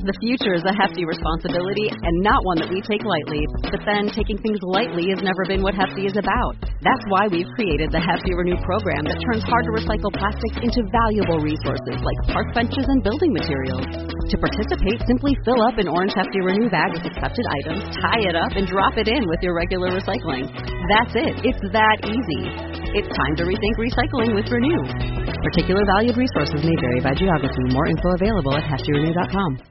The future is a hefty responsibility and not one that we take lightly. But then, taking things lightly has never been what Hefty is about. That's why we've created the Hefty Renew program that turns hard-to-recycle plastics into valuable resources like park benches and building materials. To participate, simply fill up an orange Hefty Renew bag with accepted items, tie it up, and drop it in with your regular recycling. That's it. It's that easy. It's time to rethink recycling with Renew. Particular valued resources may vary by geography. More info available at heftyrenew.com.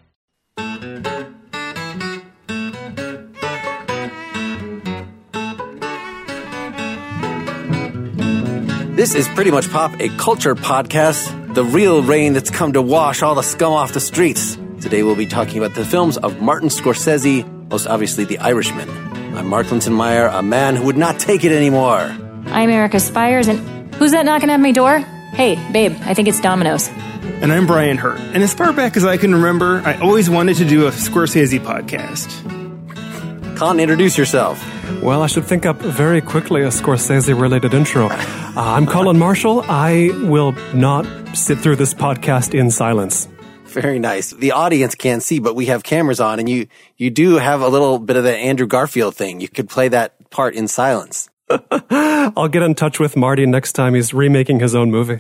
This is Pretty Much Pop, a culture podcast, the real rain that's come to wash all the scum off the streets. Today we'll be talking about the films of Martin Scorsese, most obviously The Irishman. I'm Mark Linton-Meyer, a man who would not take it anymore. I'm Erica Spires, and who's that knocking at my door? Hey, babe, I think it's Domino's. And I'm Brian Hurt. And as far back as I can remember, I always wanted to do a Scorsese podcast. Colin, introduce yourself. Well, I should think up very quickly a Scorsese-related intro. I'm Colin Marshall. I will not sit through this podcast in silence. Very nice. The audience can't see, but we have cameras on, and you do have a little bit of the Andrew Garfield thing. You could play that part in silence. I'll get in touch with Marty next time he's remaking his own movie.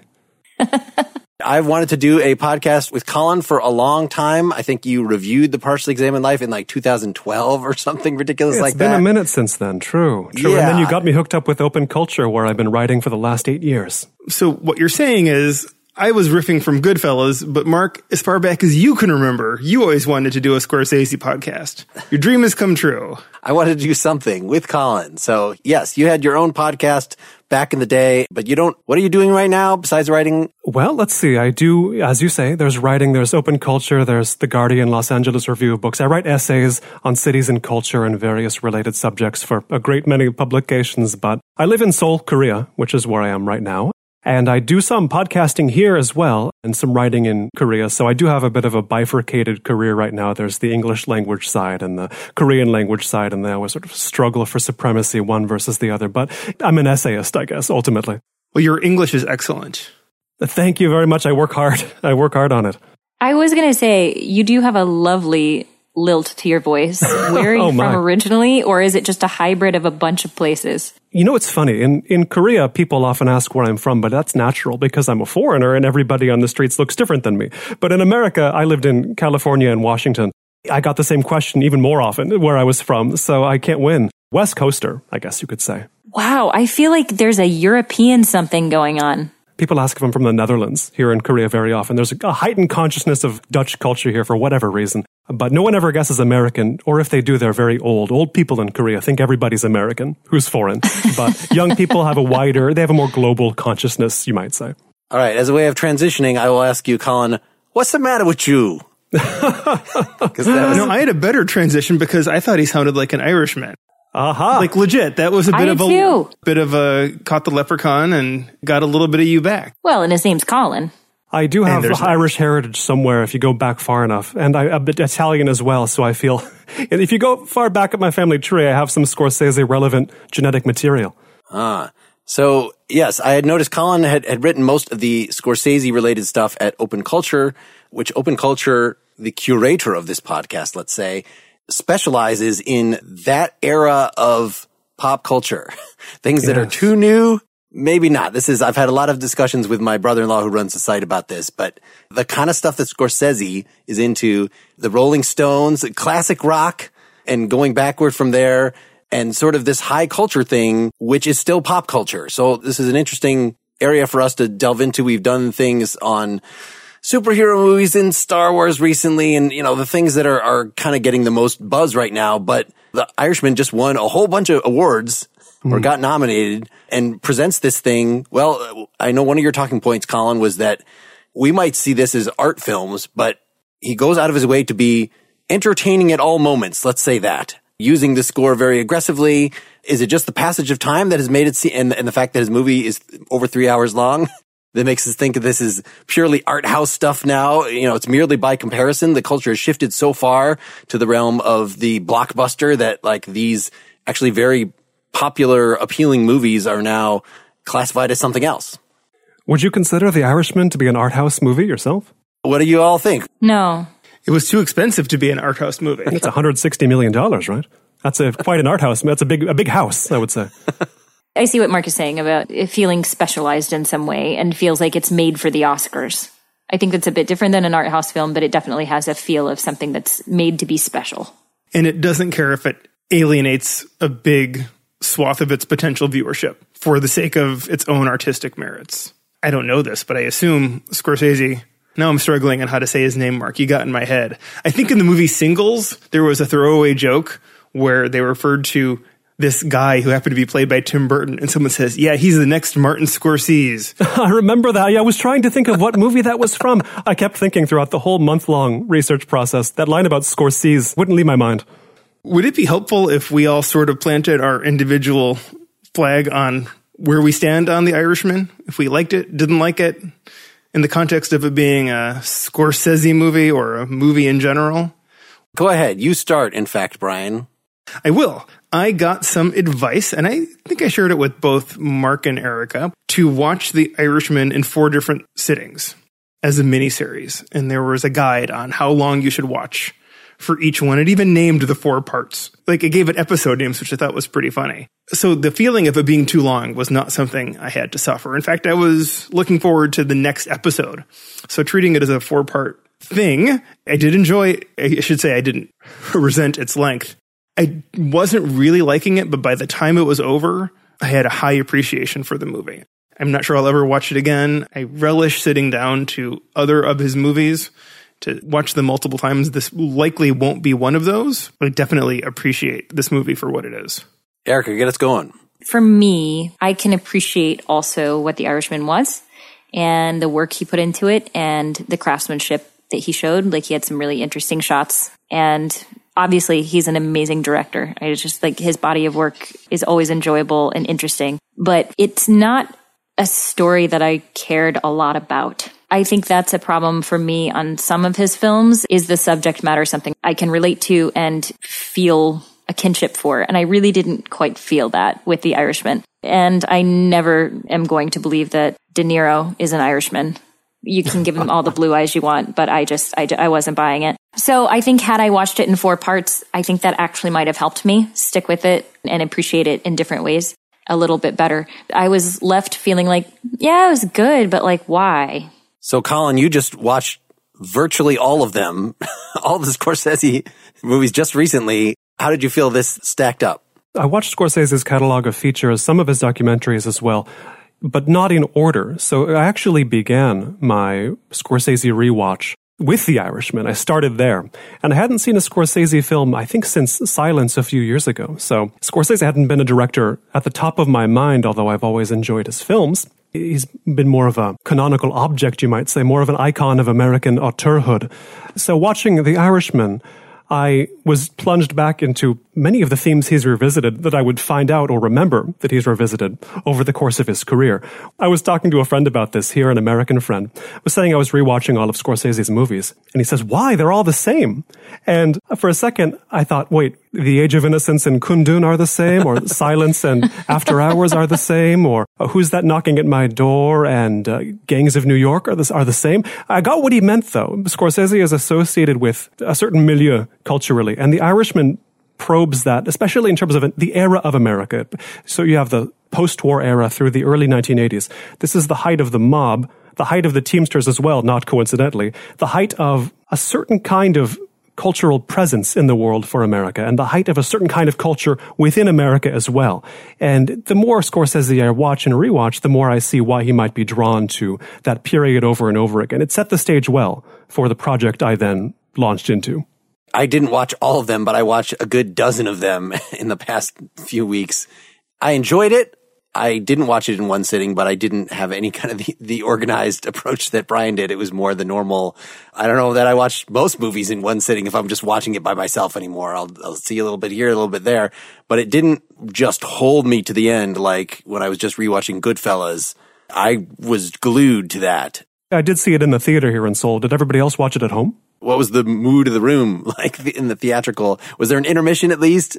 I've wanted to do a podcast with Colin for a long time. I think you reviewed The Partially Examined Life in like 2012 or something ridiculous like that. It's been a minute since then. True. Yeah. And then you got me hooked up with Open Culture, where I've been writing for the last 8 years. So what you're saying is, I was riffing from Goodfellas, but Mark, as far back as you can remember, you always wanted to do a Scorsese podcast. Your dream has come true. I wanted to do something with Colin. So yes, you had your own podcast back in the day, but you don't. What are you doing right now besides writing? Well, let's see. I do, as you say, there's writing, there's Open Culture, there's The Guardian, Los Angeles Review of Books. I write essays on cities and culture and various related subjects for a great many publications, but I live in Seoul, Korea, which is where I am right now. And I do some podcasting here as well and some writing in Korea. So I do have a bit of a bifurcated career right now. There's the English language side and the Korean language side, and they always sort of struggle for supremacy, one versus the other. But I'm an essayist, I guess, ultimately. Well, your English is excellent. Thank you very much. I work hard. I work hard on it. I was going to say, you do have a lovely lilt to your voice. Where are you from originally, or is it just a hybrid of a bunch of places? You know, it's funny. In Korea, people often ask where I'm from, but that's natural because I'm a foreigner and everybody on the streets looks different than me. But in America, I lived in California and Washington. I got the same question even more often where I was from, so I can't win. West Coaster, I guess you could say. Wow, I feel like there's a European something going on. People ask if I'm from the Netherlands here in Korea very often. There's a heightened consciousness of Dutch culture here for whatever reason. But no one ever guesses American, or if they do, they're very old. Old people in Korea think everybody's American, who's foreign. But young people have they have a more global consciousness, you might say. All right, as a way of transitioning, I will ask you, Colin, what's the matter with you? No, I had a better transition because I thought he sounded like an Irishman. Aha. Like legit, that was a bit of a caught the leprechaun and got a little bit of you back. Well, and his name's Colin. I do have Irish heritage somewhere if you go back far enough. And I'm a bit Italian as well, so I feel if you go far back at my family tree, I have some Scorsese-relevant genetic material. So, yes, I had noticed Colin had written most of the Scorsese-related stuff at Open Culture, which Open Culture, the curator of this podcast, let's say, specializes in that era of pop culture. Things that are too new. Maybe not. I've had a lot of discussions with my brother-in-law who runs the site about this, but the kind of stuff that Scorsese is into, the Rolling Stones, classic rock, and going backward from there, and sort of this high culture thing, which is still pop culture. So this is an interesting area for us to delve into. We've done things on superhero movies in Star Wars recently, and, you know, the things that are kind of getting the most buzz right now, but The Irishman just won a whole bunch of awards or got nominated and presents this thing. Well, I know one of your talking points, Colin, was that we might see this as art films, but he goes out of his way to be entertaining at all moments. Let's say that. Using the score very aggressively. Is it just the passage of time that has made it and the fact that his movie is over 3 hours long that makes us think that this is purely art house stuff now? You know, it's merely by comparison. The culture has shifted so far to the realm of the blockbuster that like these actually very popular, appealing movies are now classified as something else. Would you consider The Irishman to be an art house movie yourself? What do you all think? No. It was too expensive to be an art house movie. It's $160 million, right? That's quite an art house. That's a big house, I would say. I see what Mark is saying about it feeling specialized in some way and feels like it's made for the Oscars. I think that's a bit different than an art house film, but it definitely has a feel of something that's made to be special. And it doesn't care if it alienates a big swath of its potential viewership for the sake of its own artistic merits. I don't know this, but I assume Scorsese... Now I'm struggling on how to say his name, Mark. You got in my head. I think in the movie Singles, there was a throwaway joke where they referred to this guy who happened to be played by Tim Burton, and someone says, yeah, he's the next Martin Scorsese. I remember that. Yeah, I was trying to think of what movie that was from. I kept thinking throughout the whole month-long research process, that line about Scorsese wouldn't leave my mind. Would it be helpful if we all sort of planted our individual flag on where we stand on The Irishman? If we liked it, didn't like it, in the context of it being a Scorsese movie or a movie in general? Go ahead. You start, in fact, Brian. I will. I got some advice, and I think I shared it with both Mark and Erica, to watch The Irishman in 4 different sittings as a miniseries. And there was a guide on how long you should watch for each one. It even named the 4 parts. Like, it gave it episode names, which I thought was pretty funny. So the feeling of it being too long was not something I had to suffer. In fact, I was looking forward to the next episode. So treating it as a 4-part thing, I did enjoy, I should say I didn't resent its length. I wasn't really liking it, but by the time it was over, I had a high appreciation for the movie. I'm not sure I'll ever watch it again. I relish sitting down to other of his movies to watch them multiple times. This likely won't be one of those, but I definitely appreciate this movie for what it is. Erica, get us going. For me, I can appreciate also what The Irishman was and the work he put into it and the craftsmanship that he showed. Like, he had some really interesting shots, and obviously he's an amazing director. I just like his body of work is always enjoyable and interesting, but it's not a story that I cared a lot about. I think that's a problem for me on some of his films. Is the subject matter something I can relate to and feel a kinship for? And I really didn't quite feel that with The Irishman. And I never am going to believe that De Niro is an Irishman. You can give him all the blue eyes you want, but I wasn't buying it. So I think had I watched it in 4 parts, I think that actually might have helped me stick with it and appreciate it in different ways a little bit better. I was left feeling like, yeah, it was good, but like, why? So Colin, you just watched virtually all of them, all the Scorsese movies just recently. How did you feel this stacked up? I watched Scorsese's catalog of features, some of his documentaries as well, but not in order. So I actually began my Scorsese rewatch with The Irishman. I started there. And I hadn't seen a Scorsese film, I think, since Silence a few years ago. So Scorsese hadn't been a director at the top of my mind, although I've always enjoyed his films. He's been more of a canonical object, you might say, more of an icon of American auteurhood. So watching The Irishman, I was plunged back into many of the themes he's revisited that I would find out or remember that he's revisited over the course of his career. I was talking to a friend about this here, an American friend, was saying I was rewatching all of Scorsese's movies. And he says, why? They're all the same. And for a second, I thought, wait, The Age of Innocence and Kundun are the same, or Silence and After Hours are the same, or Who's That Knocking at My Door and Gangs of New York are the same. I got what he meant, though. Scorsese is associated with a certain milieu culturally, and The Irishman probes that, especially in terms of the era of America. So you have the post-war era through the early 1980s. This is the height of the mob, the height of the Teamsters as well, not coincidentally, the height of a certain kind of cultural presence in the world for America, and the height of a certain kind of culture within America as well. And the more Scorsese I watch and rewatch, the more I see why he might be drawn to that period over and over again. It set the stage well for the project I then launched into. I didn't watch all of them, but I watched a good dozen of them in the past few weeks. I enjoyed it. I didn't watch it in one sitting, but I didn't have any kind of the organized approach that Brian did. It was more the normal. I don't know that I watch most movies in one sitting if I'm just watching it by myself anymore. I'll see a little bit here, a little bit there, but it didn't just hold me to the end like when I was just rewatching Goodfellas. I was glued to that. I did see it in the theater here in Seoul. Did everybody else watch it at home? What was the mood of the room like in the theatrical? Was there an intermission at least?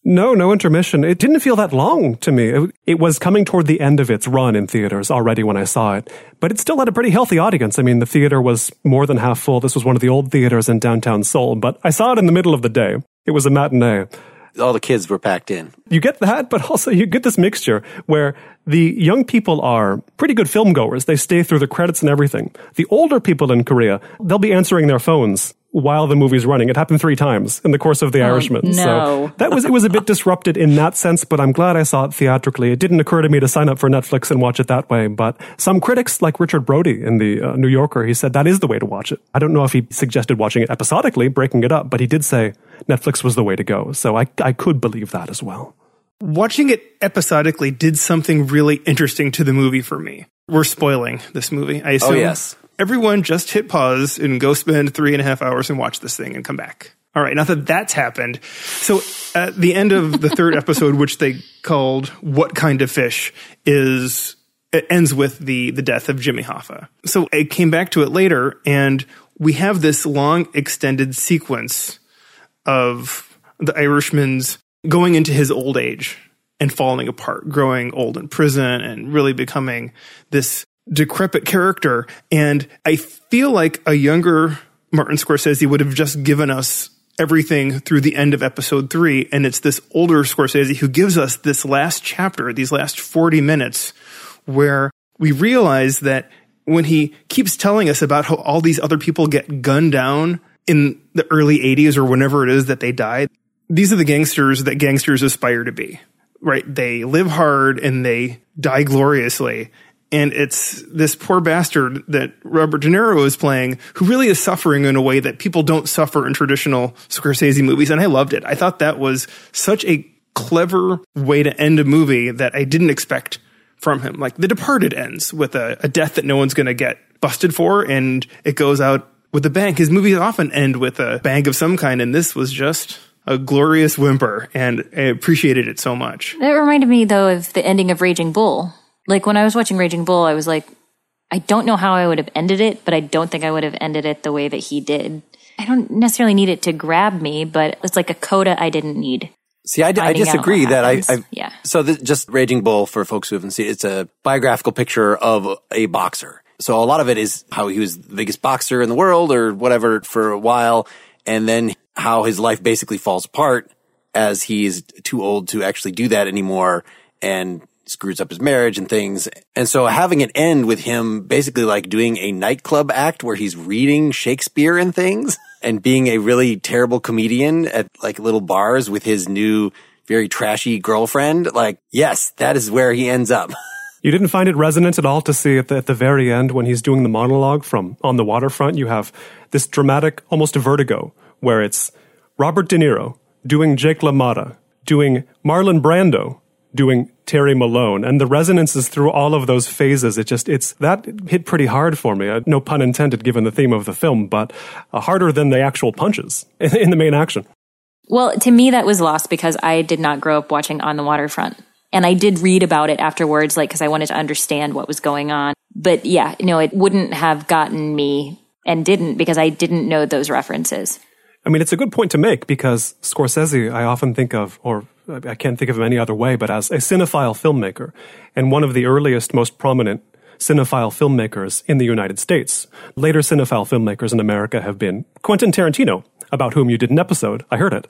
No intermission. It didn't feel that long to me. It was coming toward the end of its run in theaters already when I saw it, but it still had a pretty healthy audience. I mean, the theater was more than half full. This was one of the old theaters in downtown Seoul, but I saw it in the middle of the day. It was a matinee. All the kids were packed in. You get that, but also you get this mixture where the young people are pretty good film goers. They stay through the credits and everything. The older people in Korea, they'll be answering their phones while the movie's running. It happened 3 times in the course of The Irishman. No. So it was a bit disrupted in that sense, but I'm glad I saw it theatrically. It didn't occur to me to sign up for Netflix and watch it that way, but some critics, like Richard Brody in the New Yorker, he said that is the way to watch it. I don't know if he suggested watching it episodically, breaking it up, but he did say Netflix was the way to go. So I could believe that as well. Watching it episodically did something really interesting to the movie for me. We're spoiling this movie, I assume. Oh, yes. Everyone just hit pause and go spend 3.5 hours and watch this thing and come back. All right, now that that's happened. So at the end of the 3rd episode, which they called What Kind of Fish, it ends with the death of Jimmy Hoffa. So I came back to it later, and we have this long extended sequence of the Irishman's going into his old age and falling apart, growing old in prison and really becoming this decrepit character. And I feel like a younger Martin Scorsese would have just given us everything through the end of episode 3. And it's this older Scorsese who gives us this last chapter, these last 40 minutes, where we realize that when he keeps telling us about how all these other people get gunned down in the early 80s or whenever it is that they died, these are the gangsters that gangsters aspire to be, right? They live hard and they die gloriously. And it's this poor bastard that Robert De Niro is playing who really is suffering in a way that people don't suffer in traditional Scorsese movies. And I loved it. I thought that was such a clever way to end a movie that I didn't expect from him. Like The Departed ends with a death that no one's going to get busted for, and it goes out with a bang. His movies often end with a bang of some kind, and this was just a glorious whimper, and I appreciated it so much. That reminded me, though, of the ending of Raging Bull. Like, when I was watching Raging Bull, I was like, I don't know how I would have ended it, but I don't think I would have ended it the way that he did. I don't necessarily need it to grab me, but it's like a coda I didn't need. See, I disagree that yeah. So just Raging Bull, for folks who haven't seen it, it's a biographical picture of a boxer. So a lot of it is how he was the biggest boxer in the world or whatever for a while, and then how his life basically falls apart as he is too old to actually do that anymore and screws up his marriage and things. And so having it end with him basically like doing a nightclub act where he's reading Shakespeare and things and being a really terrible comedian at like little bars with his new very trashy girlfriend, like, yes, that is where he ends up. You didn't find it resonant at all to see at the very end when he's doing the monologue from On the Waterfront? You have this dramatic, almost a vertigo, where it's Robert De Niro doing Jake LaMotta, doing Marlon Brando, doing Terry Malone, and the resonances through all of those phases, that hit pretty hard for me. No pun intended given the theme of the film, but harder than the actual punches in the main action. Well, to me, that was lost because I did not grow up watching On the Waterfront. And I did read about it afterwards, like, because I wanted to understand what was going on. But yeah, no, it wouldn't have gotten me, and didn't, because I didn't know those references. I mean, it's a good point to make because Scorsese, I often think of, or I can't think of him any other way, but as a cinephile filmmaker, and one of the earliest, most prominent cinephile filmmakers in the United States. Later cinephile filmmakers in America have been Quentin Tarantino, about whom you did an episode, I heard it,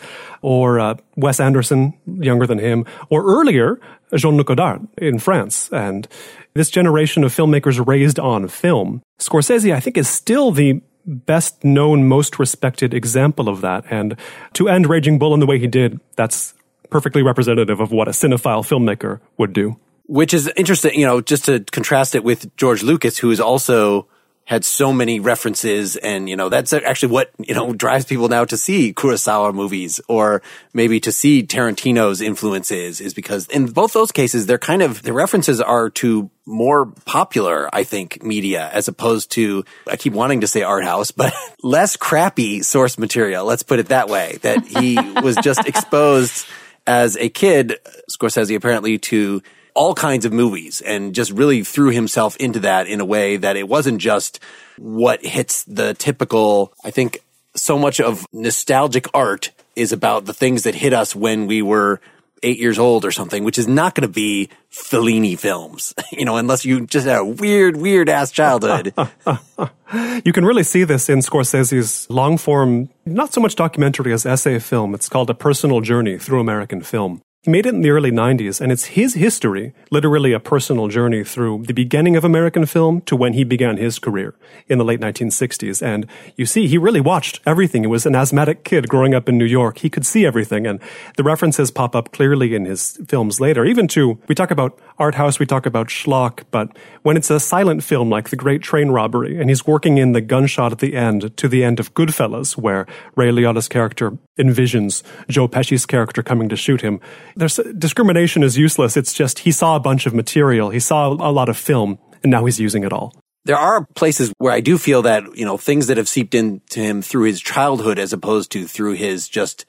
or Wes Anderson, younger than him, or earlier, Jean-Luc Godard in France. And this generation of filmmakers raised on film, Scorsese, I think, is still the best known, most respected example of that. And to end Raging Bull in the way he did, that's perfectly representative of what a cinephile filmmaker would do. Which is interesting, just to contrast it with George Lucas, who is also had so many references, and, that's actually what, drives people now to see Kurosawa movies, or maybe to see Tarantino's influences, is because in both those cases, the references are to more popular, I think, media, as opposed to, I keep wanting to say art house, but less crappy source material. Let's put it that way, that he was just exposed as a kid, Scorsese apparently, to all kinds of movies, and just really threw himself into that in a way that it wasn't just what hits the typical, I think so much of nostalgic art is about the things that hit us when we were 8 years old or something, which is not going to be Fellini films, unless you just had a weird ass childhood. You can really see this in Scorsese's long form, not so much documentary as essay film. It's called A Personal Journey Through American Film. He made it in the early 90s, and it's his history, literally a personal journey through the beginning of American film to when he began his career in the late 1960s. And you see, he really watched everything. He was an asthmatic kid growing up in New York. He could see everything, and the references pop up clearly in his films later. Even to, we talk about art house, we talk about schlock, but when it's a silent film like The Great Train Robbery, and he's working in the gunshot at the end to the end of Goodfellas, where Ray Liotta's character envisions Joe Pesci's character coming to shoot him, discrimination is useless. It's just he saw a bunch of material. He saw a lot of film, and now he's using it all. There are places where I do feel that, things that have seeped into him through his childhood as opposed to through his just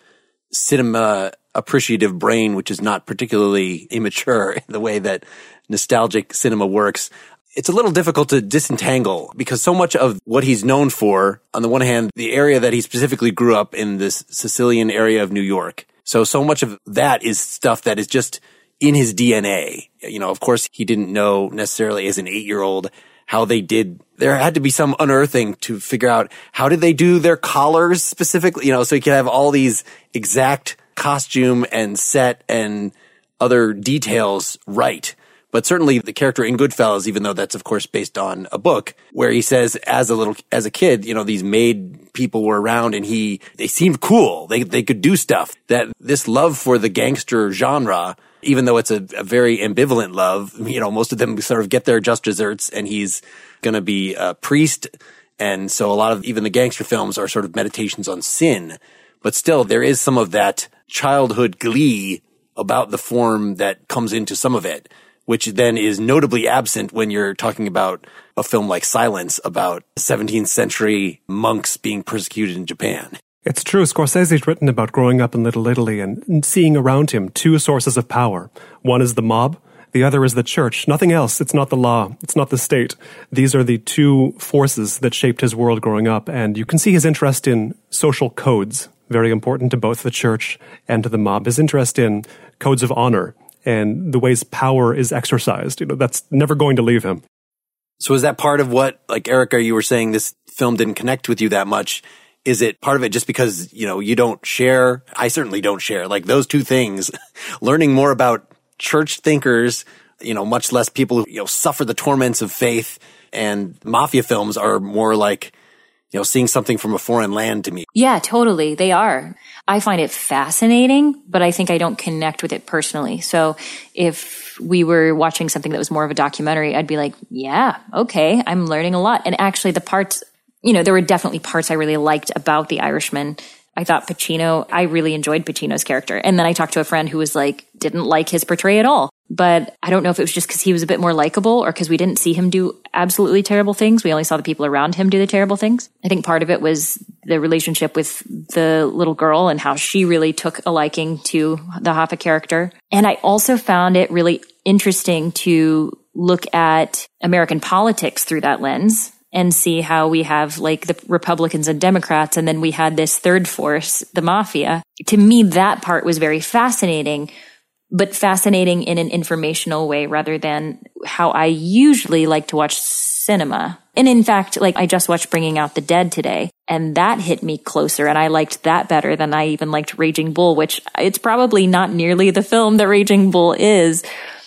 cinema appreciative brain, which is not particularly immature in the way that nostalgic cinema works. It's a little difficult to disentangle because so much of what he's known for, on the one hand, the area that he specifically grew up in, this Sicilian area of New York. So much of that is stuff that is just in his DNA. Of course, he didn't know necessarily as an 8-year-old how they did. There had to be some unearthing to figure out how did they do their collars specifically, so he could have all these exact costume and set and other details right. But certainly the character in Goodfellas, even though that's of course based on a book, where he says as a kid, these maid people were around and they seemed cool. They could do stuff. That this love for the gangster genre, even though it's a very ambivalent love, most of them sort of get their just desserts, and he's going to be a priest. And so a lot of even the gangster films are sort of meditations on sin. But still, there is some of that childhood glee about the form that comes into some of it, which then is notably absent when you're talking about a film like Silence about 17th century monks being persecuted in Japan. It's true. Scorsese's written about growing up in Little Italy and seeing around him two sources of power. One is the mob. The other is the church. Nothing else. It's not the law. It's not the state. These are the two forces that shaped his world growing up. And you can see his interest in social codes, very important to both the church and to the mob. His interest in codes of honor and the ways power is exercised. That's never going to leave him. So is that part of what, like Erica, you were saying this film didn't connect with you that much? Is it part of it just because, you don't share? I certainly don't share. Like those two things, learning more about church thinkers, much less people who, suffer the torments of faith, and mafia films are more like, seeing something from a foreign land to me. Yeah, totally. They are. I find it fascinating, but I think I don't connect with it personally. So if we were watching something that was more of a documentary, I'd be like, yeah, okay, I'm learning a lot. And actually the parts, there were definitely parts I really liked about The Irishman. I thought Pacino, I really enjoyed Pacino's character. And then I talked to a friend who was like, didn't like his portrayal at all. But I don't know if it was just because he was a bit more likable or because we didn't see him do absolutely terrible things. We only saw the people around him do the terrible things. I think part of it was the relationship with the little girl and how she really took a liking to the Hoffa character. And I also found it really interesting to look at American politics through that lens and see how we have like the Republicans and Democrats, and then we had this third force, the mafia. To me, that part was very fascinating, but fascinating in an informational way rather than how I usually like to watch cinema. And in fact, like I just watched Bringing Out the Dead today, and that hit me closer, and I liked that better than I even liked Raging Bull, which it's probably not nearly the film that Raging Bull is.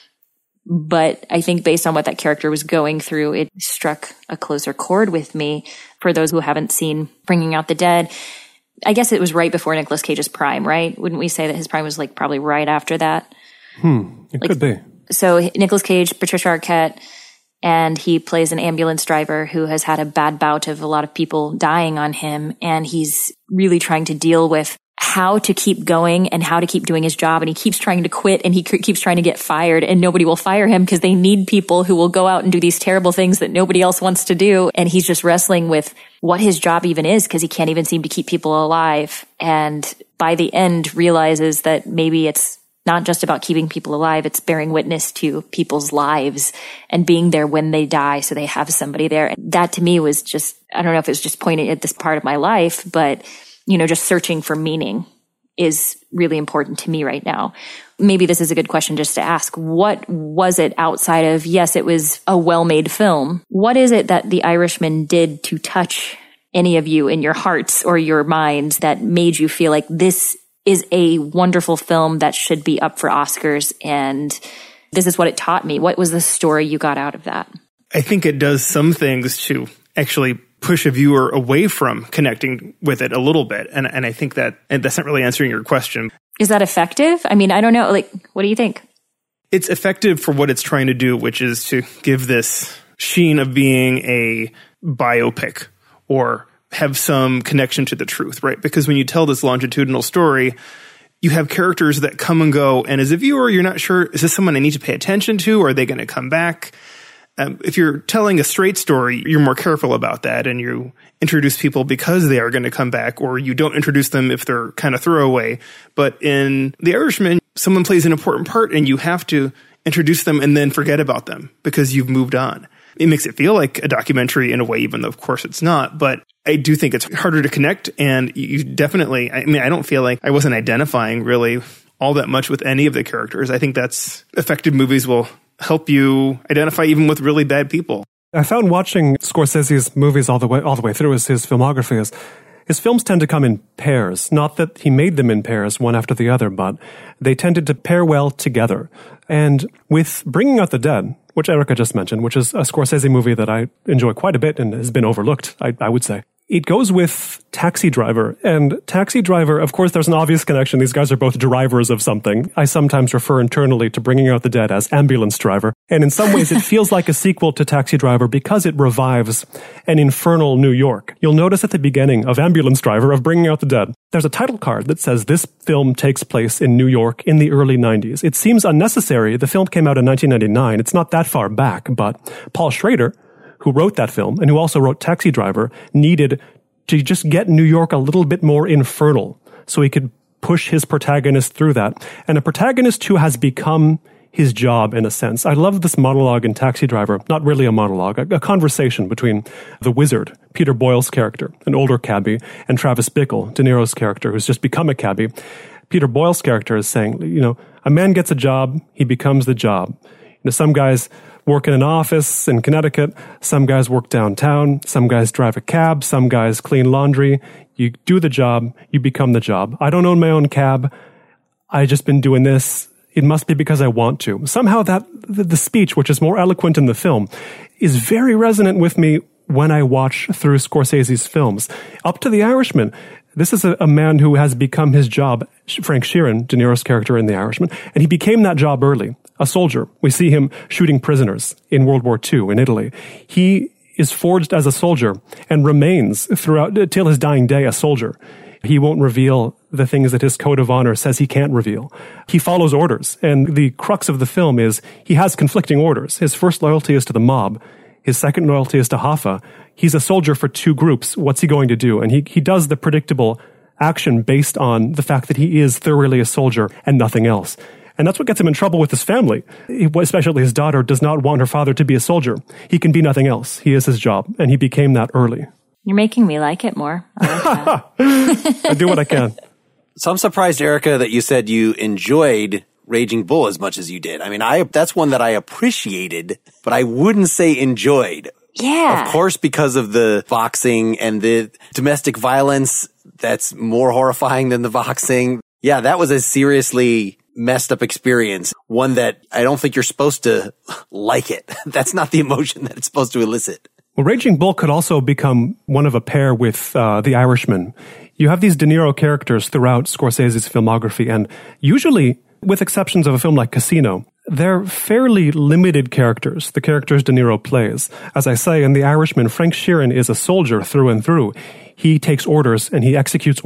But I think based on what that character was going through, it struck a closer chord with me. For those who haven't seen Bringing Out the Dead, I guess it was right before Nicolas Cage's prime, right? Wouldn't we say that his prime was like probably right after that? It could be. So Nicolas Cage, Patricia Arquette, and he plays an ambulance driver who has had a bad bout of a lot of people dying on him. And he's really trying to deal with how to keep going and how to keep doing his job. And he keeps trying to quit and he keeps trying to get fired, and nobody will fire him because they need people who will go out and do these terrible things that nobody else wants to do. And he's just wrestling with what his job even is because he can't even seem to keep people alive. And by the end realizes that maybe it's not just about keeping people alive, it's bearing witness to people's lives and being there when they die so they have somebody there. And that to me was just, I don't know if it was just pointing at this part of my life, but just searching for meaning is really important to me right now. Maybe this is a good question just to ask. What was it outside of, yes, it was a well-made film. What is it that The Irishman did to touch any of you in your hearts or your minds that made you feel like this is a wonderful film that should be up for Oscars, and this is what it taught me? What was the story you got out of that? I think it does some things to actually push a viewer away from connecting with it a little bit. And I think that's not really answering your question. Is that effective? I mean, I don't know. Like, what do you think? It's effective for what it's trying to do, which is to give this sheen of being a biopic or have some connection to the truth, right? Because when you tell this longitudinal story, you have characters that come and go. And as a viewer, you're not sure, is this someone I need to pay attention to? Or are they going to come back? If you're telling a straight story, you're more careful about that, and you introduce people because they are going to come back, or you don't introduce them if they're kind of throwaway. But in The Irishman, someone plays an important part, and you have to introduce them and then forget about them because you've moved on. It makes it feel like a documentary in a way, even though, of course, it's not. But I do think it's harder to connect, and you definitely, I mean, I don't feel like I wasn't identifying really all that much with any of the characters. I think that's effective movies will help you identify even with really bad people. I found watching Scorsese's movies all the way through his filmography is his films tend to come in pairs. Not that he made them in pairs, one after the other, but they tended to pair well together. And with Bringing Out the Dead, which Erica just mentioned, which is a Scorsese movie that I enjoy quite a bit and has been overlooked, I would say. It goes with Taxi Driver. And Taxi Driver, of course, there's an obvious connection. These guys are both drivers of something. I sometimes refer internally to Bringing Out the Dead as Ambulance Driver. And in some ways, it feels like a sequel to Taxi Driver because it revives an infernal New York. You'll notice at the beginning of Ambulance Driver, of Bringing Out the Dead, there's a title card that says this film takes place in New York in the early 90s. It seems unnecessary. The film came out in 1999. It's not that far back, but Paul Schrader, who wrote that film and who also wrote Taxi Driver, needed to just get New York a little bit more infernal so he could push his protagonist through that. And a protagonist who has become his job in a sense. I love this monologue in Taxi Driver, not really a monologue, a conversation between the wizard, Peter Boyle's character, an older cabbie, and Travis Bickle, De Niro's character, who's just become a cabbie. Peter Boyle's character is saying, a man gets a job, he becomes the job. Some guys work in an office in Connecticut. Some guys work downtown. Some guys drive a cab. Some guys clean laundry. You do the job. You become the job. I don't own my own cab. I just been doing this. It must be because I want to. Somehow the speech, which is more eloquent in the film, is very resonant with me when I watch through Scorsese's films. Up to The Irishman, this is a man who has become his job, Frank Sheeran, De Niro's character in The Irishman, and he became that job early. A soldier. We see him shooting prisoners in World War II in Italy. He is forged as a soldier and remains throughout till his dying day a soldier. He won't reveal the things that his code of honor says he can't reveal. He follows orders, and the crux of the film is he has conflicting orders. His first loyalty is to the mob. His second loyalty is to Hoffa. He's a soldier for two groups. What's he going to do? And he does the predictable action based on the fact that he is thoroughly a soldier and nothing else. And that's what gets him in trouble with his family. Especially his daughter does not want her father to be a soldier. He can be nothing else. He is his job. And he became that early. You're making me like it more. I like that. I do what I can. So I'm surprised, Erica, that you said you enjoyed Raging Bull as much as you did. I mean, that's one that I appreciated, but I wouldn't say enjoyed. Yeah. Of course, because of the boxing and the domestic violence, that's more horrifying than the boxing. Yeah, that was a seriously messed up experience. One that I don't think you're supposed to like it. That's not the emotion that it's supposed to elicit. Well, Raging Bull could also become one of a pair with The Irishman. You have these De Niro characters throughout Scorsese's filmography, and usually, with exceptions of a film like Casino, they're fairly limited characters, the characters De Niro plays. As I say, in The Irishman, Frank Sheeran is a soldier through and through. He takes orders and he executes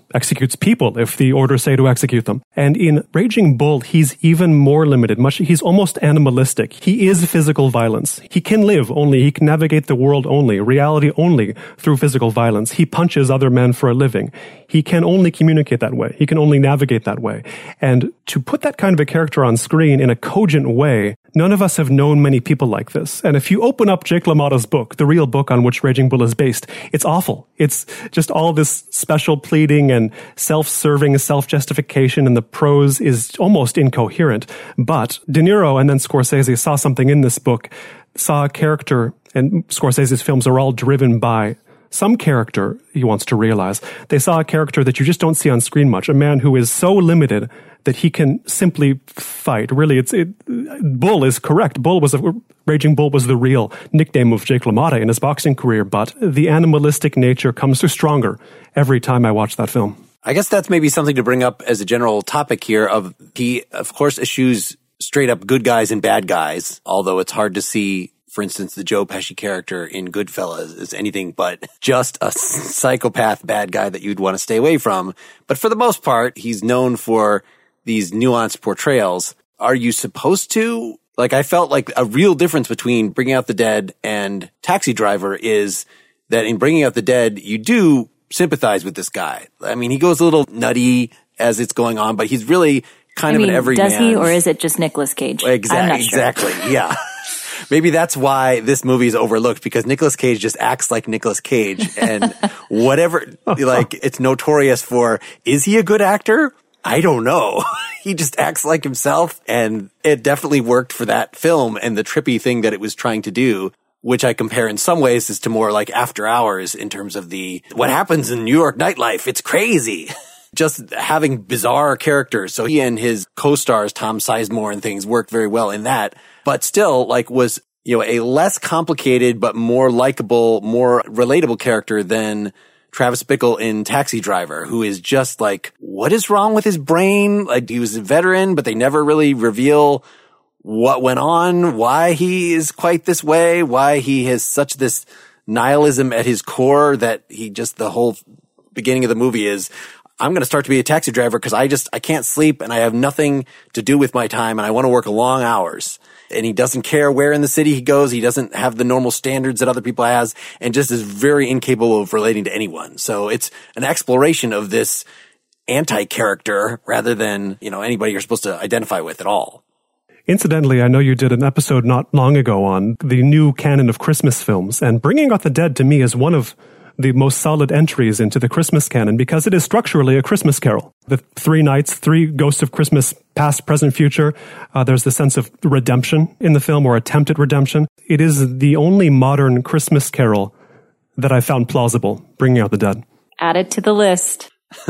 people if the orders say to execute them. And in Raging Bull, he's even more limited. He's almost animalistic. He is physical violence. He can live only, he can navigate the world only, reality only through physical violence. He punches other men for a living. he can only communicate that way. He can only navigate that way. And to put that kind of a character on screen in a cogent way, none of us have known many people like this. And if you open up Jake LaMotta's book, the real book on which Raging Bull is based, it's awful. It's just all this special pleading and self-serving self-justification, and the prose is almost incoherent. But De Niro and then Scorsese saw something in this book, saw a character, and Scorsese's films are all driven by some character he wants to realize. They saw a character that you just don't see on screen much, a man who is so limited that he can simply fight. Really, Bull is correct. Raging Bull was the real nickname of Jake LaMotta in his boxing career, but the animalistic nature comes through stronger every time I watch that film. I guess that's maybe something to bring up as a general topic here he, of course, eschews straight up good guys and bad guys, although it's hard to see, for instance, the Joe Pesci character in Goodfellas is anything but just a psychopath bad guy that you'd want to stay away from. But for the most part, he's known for these nuanced portrayals. Are you supposed to? Like, I felt like a real difference between Bringing Out the Dead and Taxi Driver is that in Bringing Out the Dead, you do sympathize with this guy. I mean, he goes a little nutty as it's going on, but he's really kind of an everyman. Does he, or is it just Nicolas Cage? Exactly, yeah. Maybe that's why this movie is overlooked, because Nicolas Cage just acts like Nicolas Cage, and whatever, like, it's notorious for, is he a good actor? I don't know. He just acts like himself, and it definitely worked for that film and the trippy thing that it was trying to do, which I compare in some ways is to more like After Hours in terms of what happens in New York nightlife. It's crazy. Just having bizarre characters. So he and his co-stars, Tom Sizemore and things, worked very well in that, but still was, a less complicated but more likable, more relatable character than Travis Bickle in Taxi Driver, who is just like, what is wrong with his brain? Like, he was a veteran, but they never really reveal what went on, why he is quite this way, why he has such this nihilism at his core that the whole beginning of the movie is, I'm going to start to be a taxi driver because I can't sleep and I have nothing to do with my time and I want to work long hours. And he doesn't care where in the city he goes. He doesn't have the normal standards that other people has, and just is very incapable of relating to anyone. So it's an exploration of this anti-character rather than, anybody you're supposed to identify with at all. Incidentally, I know you did an episode not long ago on the new canon of Christmas films, and Bringing Out the Dead to me is one of the most solid entries into the Christmas canon because it is structurally a Christmas carol. The 3 nights, 3 ghosts of Christmas, past, present, future. There's the sense of redemption in the film, or attempted redemption. It is the only modern Christmas carol that I found plausible, Bringing Out the Dead. Add it to the list.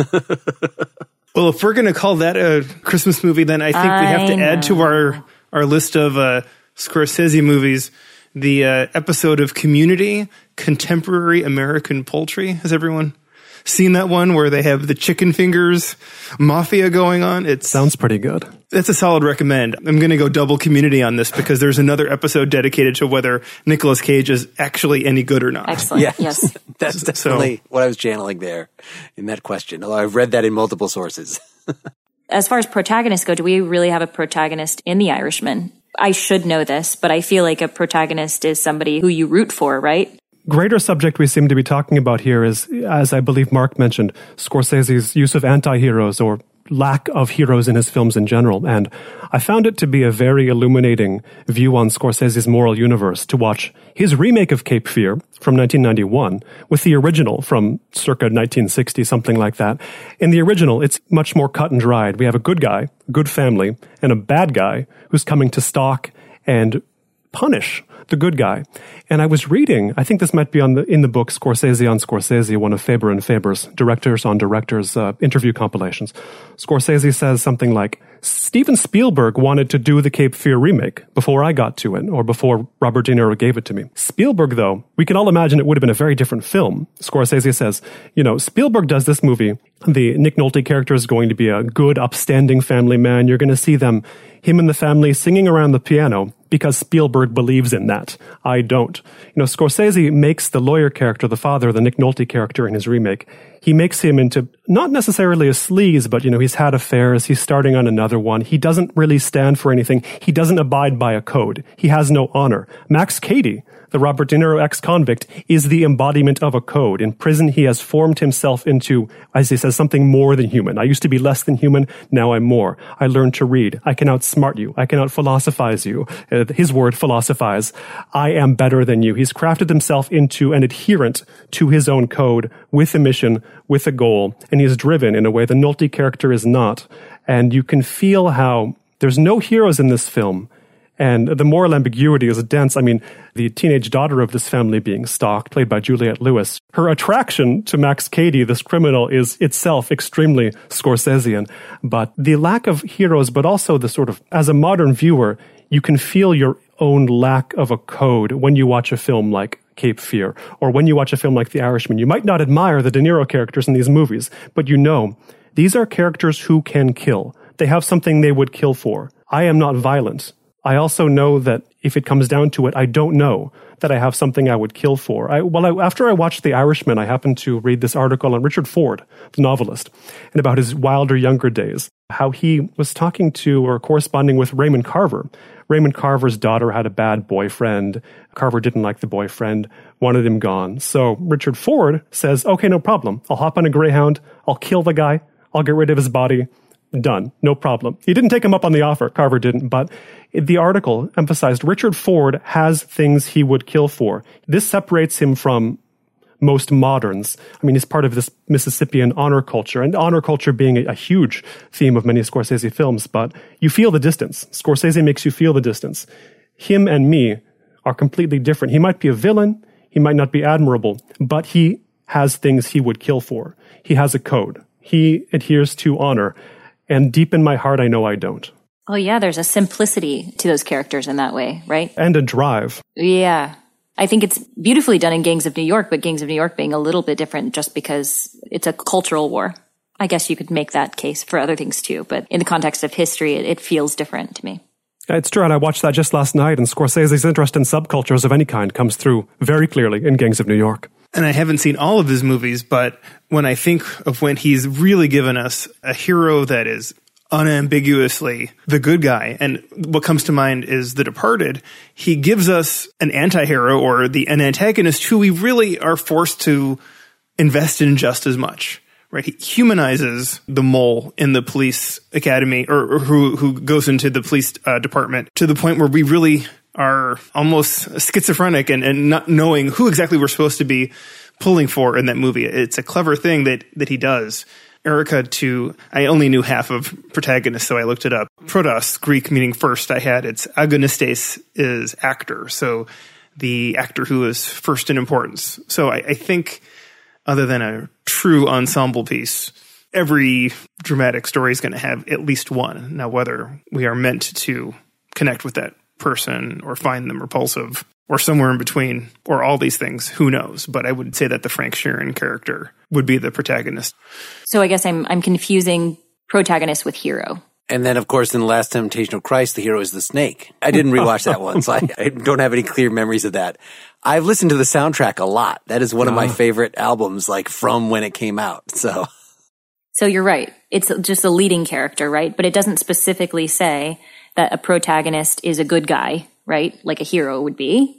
Well, if we're going to call that a Christmas movie, then I think we have to add to our list of Scorsese movies the episode of Community, Contemporary American Poultry. Has everyone seen that one where they have the chicken fingers mafia going on? It sounds pretty good. That's a solid recommend. I'm going to go double Community on this because there's another episode dedicated to whether Nicolas Cage is actually any good or not. Excellent. Yes. That's definitely what I was channeling there in that question. Although I've read that in multiple sources. As far as protagonists go, do we really have a protagonist in The Irishman? I should know this, but I feel like a protagonist is somebody who you root for, right? Greater subject we seem to be talking about here is, as I believe Mark mentioned, Scorsese's use of anti-heroes or lack of heroes in his films in general. And I found it to be a very illuminating view on Scorsese's moral universe to watch his remake of Cape Fear from 1991 with the original from circa 1960, something like that. In the original, it's much more cut and dried. We have a good guy, good family, and a bad guy who's coming to stalk and punish the good guy. And I was reading, I think this might be in the book Scorsese on Scorsese, one of Faber and Faber's Directors on Directors interview compilations. Scorsese says something like, Steven Spielberg wanted to do the Cape Fear remake before I got to it, or before Robert De Niro gave it to me. Spielberg, though, we can all imagine it would have been a very different film. Scorsese says, Spielberg does this movie. The Nick Nolte character is going to be a good, upstanding family man. You're going to see him and the family singing around the piano because Spielberg believes in that. I don't. Scorsese makes the lawyer character, the father, the Nick Nolte character in his remake, he makes him into not necessarily a sleaze, but, he's had affairs. He's starting on another one. He doesn't really stand for anything. He doesn't abide by a code. He has no honor. Max Cady, the Robert De Niro ex-convict, is the embodiment of a code. In prison, he has formed himself into, as he says, something more than human. I used to be less than human, now I'm more. I learned to read. I can outsmart you. I can out-philosophize you. His word, philosophize. I am better than you. He's crafted himself into an adherent to his own code with a mission, with a goal, and he is driven in a way the Nolte character is not. And you can feel how there's no heroes in this film. And the moral ambiguity is dense. I mean, the teenage daughter of this family being stalked, played by Juliette Lewis, her attraction to Max Cady, this criminal, is itself extremely Scorsesean. But the lack of heroes, but also the sort of, as a modern viewer, you can feel your own lack of a code when you watch a film like Cape Fear, or when you watch a film like The Irishman. You might not admire the De Niro characters in these movies, but you know, these are characters who can kill. They have something they would kill for. I am not violent. I also know that if it comes down to it, I don't know that I have something I would kill for. After I watched The Irishman, I happened to read this article on Richard Ford, the novelist, and about his wilder younger days, how he was talking to or corresponding with Raymond Carver. Raymond Carver's daughter had a bad boyfriend. Carver didn't like the boyfriend, wanted him gone. So Richard Ford says, okay, no problem. I'll hop on a Greyhound. I'll kill the guy. I'll get rid of his body. Done. No problem. He didn't take him up on the offer. Carver didn't, but the article emphasized Richard Ford has things he would kill for. This separates him from most moderns. I mean, he's part of this Mississippian honor culture, and honor culture being a huge theme of many Scorsese films, but you feel the distance. Scorsese makes you feel the distance. Him and me are completely different. He might be a villain. He might not be admirable, but he has things he would kill for. He has a code. He adheres to honor. And deep in my heart, I know I don't. Oh, yeah, there's a simplicity to those characters in that way, right? And a drive. Yeah. I think it's beautifully done in Gangs of New York, but Gangs of New York being a little bit different just because it's a cultural war. I guess you could make that case for other things too, but in the context of history, it feels different to me. It's true, and I watched that just last night, and Scorsese's interest in subcultures of any kind comes through very clearly in Gangs of New York. And I haven't seen all of his movies, but when I think of when he's really given us a hero that is unambiguously the good guy, and what comes to mind is The Departed, he gives us an anti-hero or an antagonist who we really are forced to invest in just as much. Right? He humanizes the mole in the police academy, or who goes into the police department, to the point where we really are almost schizophrenic and not knowing who exactly we're supposed to be pulling for in that movie. It's a clever thing that he does. Erica, I only knew half of protagonist, so I looked it up. Protos, Greek meaning first, it's agonistes is actor, so the actor who is first in importance. So I think, other than a true ensemble piece, every dramatic story is going to have at least one. Now, whether we are meant to connect with that person or find them repulsive or somewhere in between or all these things, who knows? But I would say that the Frank Sheeran character would be the protagonist. So I guess I'm confusing protagonist with hero. And then, of course, in The Last Temptation of Christ, the hero is the snake. I didn't rewatch that one, so I don't have any clear memories of that. I've listened to the soundtrack a lot. That is one of my favorite albums, like, from when it came out. So you're right. It's just a leading character, right? But it doesn't specifically say that a protagonist is a good guy, right? Like a hero would be.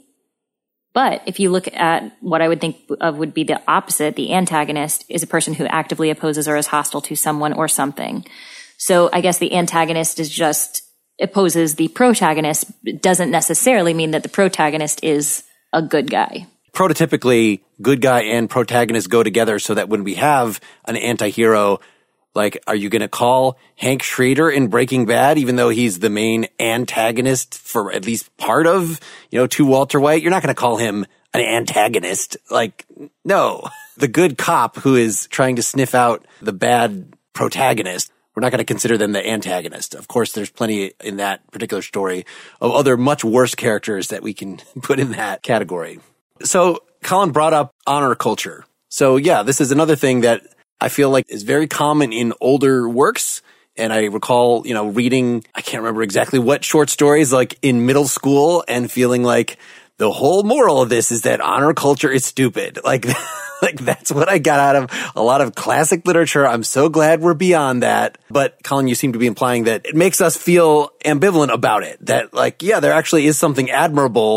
But if you look at what I would think of would be the opposite, the antagonist is a person who actively opposes or is hostile to someone or something. So I guess the antagonist is just opposes the protagonist. It doesn't necessarily mean that the protagonist is a good guy. Prototypically, good guy and protagonist go together, so that when we have an anti-hero, like, are you going to call Hank Schrader in Breaking Bad, even though he's the main antagonist for at least part of, to Walter White? You're not going to call him an antagonist. Like, no. The good cop who is trying to sniff out the bad protagonist, we're not going to consider them the antagonist. Of course, there's plenty in that particular story of other much worse characters that we can put in that category. So Colin brought up honor culture. So yeah, this is another thing that I feel like is very common in older works. And I recall, reading, I can't remember exactly what short stories, like in middle school, and feeling like the whole moral of this is that honor culture is stupid. Like that's what I got out of a lot of classic literature. I'm so glad we're beyond that. But Colin, you seem to be implying that it makes us feel ambivalent about it. That there actually is something admirable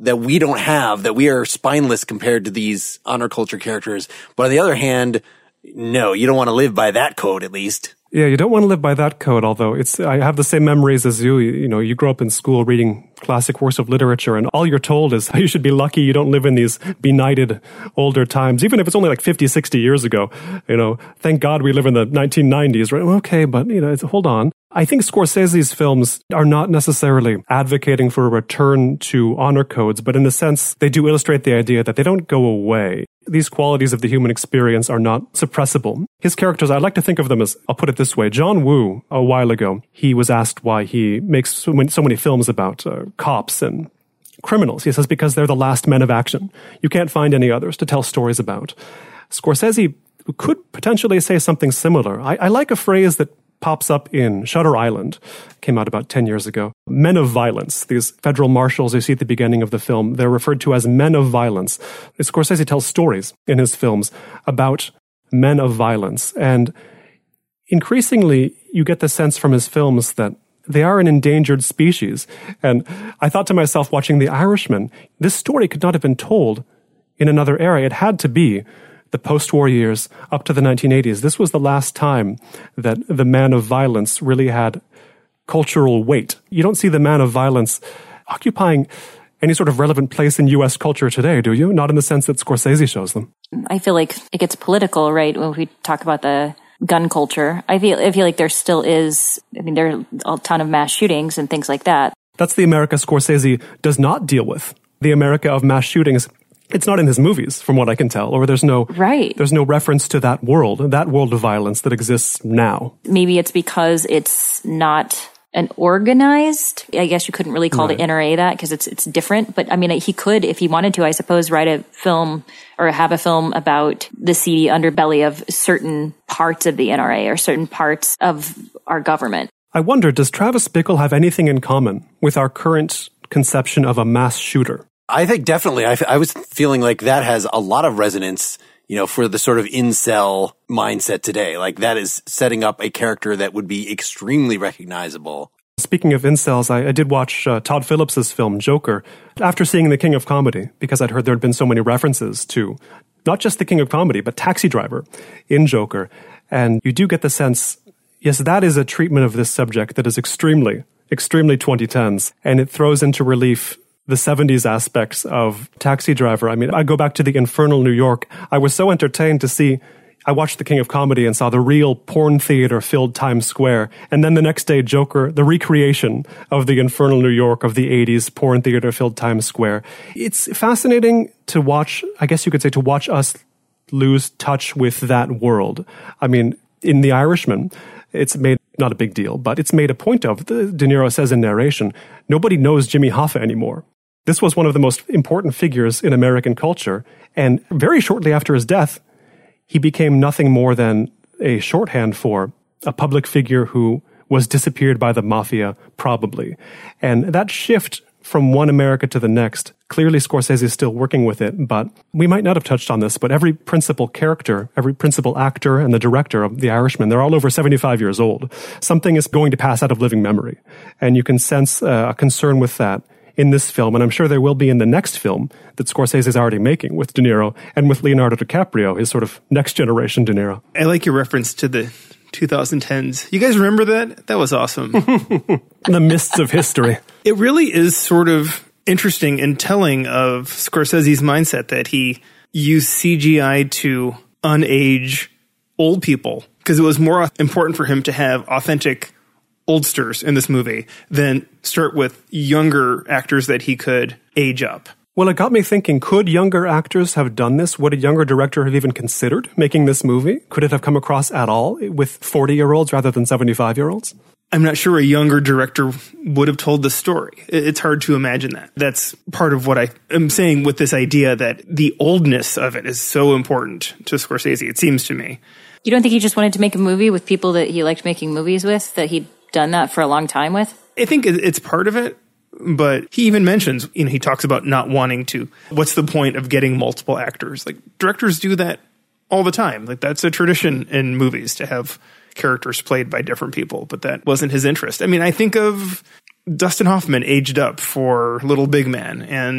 that we don't have, that we are spineless compared to these honor culture characters. But on the other hand, no, you don't want to live by that code, at least. Yeah, you don't want to live by that code, although I have the same memories as you. You know, you grew up in school reading classic works of literature, and all you're told is you should be lucky you don't live in these benighted older times, even if it's only like 50, 60 years ago. You know, thank God we live in the 1990s, right? Okay, but, you know, hold on. I think Scorsese's films are not necessarily advocating for a return to honor codes, but in the sense they do illustrate the idea that they don't go away. These qualities of the human experience are not suppressible. His characters, I like to think of them as, I'll put it this way, John Woo, a while ago, he was asked why he makes so many films about cops and criminals. He says because they're the last men of action. You can't find any others to tell stories about. Scorsese could potentially say something similar. I like a phrase that pops up in Shutter Island, came out about 10 years ago. Men of violence. These federal marshals you see at the beginning of the film, they're referred to as men of violence. Scorsese tells stories in his films about men of violence. And increasingly, you get the sense from his films that they are an endangered species. And I thought to myself, watching The Irishman, this story could not have been told in another era. It had to be the post-war years up to the 1980s. This was the last time that the man of violence really had cultural weight. You don't see the man of violence occupying any sort of relevant place in U.S. culture today, do you? Not in the sense that Scorsese shows them. I feel like it gets political, right, when we talk about the gun culture. I feel like there still is, there are a ton of mass shootings and things like that. That's the America Scorsese does not deal with. The America of mass shootings, it's not in his movies, from what I can tell, or there's no reference to that world of violence that exists now. Maybe it's because it's not an organized, I guess you couldn't really call the NRA that because it's different. But I mean, he could, if he wanted to, I suppose, write a film or have a film about the seedy underbelly of certain parts of the NRA or certain parts of our government. I wonder, does Travis Bickle have anything in common with our current conception of a mass shooter? I think definitely. I was feeling like that has a lot of resonance, you know, for the sort of incel mindset today. Like that is setting up a character that would be extremely recognizable. Speaking of incels, I did watch Todd Phillips's film Joker after seeing The King of Comedy, because I'd heard there had been so many references to not just The King of Comedy, but Taxi Driver in Joker. And you do get the sense, yes, that is a treatment of this subject that is extremely, extremely 2010s. And it throws into relief the 70s aspects of Taxi Driver. I mean, I go back to the infernal New York. I was so entertained to see, I watched The King of Comedy and saw the real porn theater filled Times Square. And then the next day, Joker, the recreation of the infernal New York of the 80s porn theater filled Times Square. It's fascinating to watch, I guess you could say, to watch us lose touch with that world. I mean, in The Irishman, it's made, not a big deal, but it's made a point of, De Niro says in narration, nobody knows Jimmy Hoffa anymore. This was one of the most important figures in American culture, and very shortly after his death, he became nothing more than a shorthand for a public figure who was disappeared by the mafia, probably. And that shift from one America to the next, clearly Scorsese is still working with it, but we might not have touched on this, but every principal character, every principal actor and the director of The Irishman, they're all over 75 years old. Something is going to pass out of living memory. And you can sense a concern with that in this film, and I'm sure there will be in the next film that Scorsese is already making with De Niro and with Leonardo DiCaprio, his sort of next generation De Niro. I like your reference to the 2010s. You guys remember that? That was awesome. The mists of history. It really is sort of interesting and telling of Scorsese's mindset that he used CGI to unage old people, because it was more important for him to have authentic oldsters in this movie than start with younger actors that he could age up. Well, it got me thinking, could younger actors have done this? Would a younger director have even considered making this movie? Could it have come across at all with 40-year-olds rather than 75-year-olds? I'm not sure a younger director would have told the story. It's hard to imagine that. That's part of what I am saying with this idea that the oldness of it is so important to Scorsese, it seems to me. You don't think he just wanted to make a movie with people that he liked making movies with, that he'd done that for a long time with? I think it's part of it, but he even mentions, he talks about not wanting to, what's the point of getting multiple actors? Like, directors do that all the time. Like, that's a tradition in movies to have characters played by different people, but that wasn't his interest. I mean, I think of Dustin Hoffman aged up for Little Big Man, and